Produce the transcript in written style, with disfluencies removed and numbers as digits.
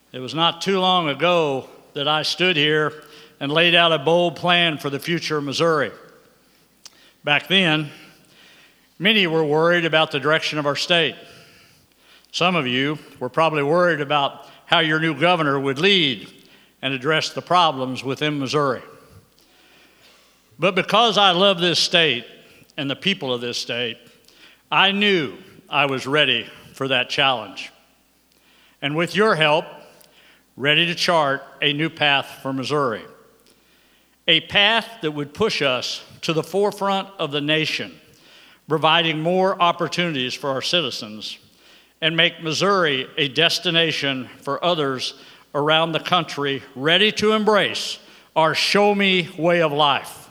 It was not too long ago that I stood here and laid out a bold plan for the future of Missouri. Back then, many were worried about the direction of our state. Some of you were probably worried about how your new governor would lead and address the problems within Missouri. But because I love this state and the people of this state, I knew I was ready for that challenge. And with your help, ready to chart a new path for Missouri. A path that would push us to the forefront of the nation, providing more opportunities for our citizens, and make Missouri a destination for others around the country ready to embrace our show me way of life.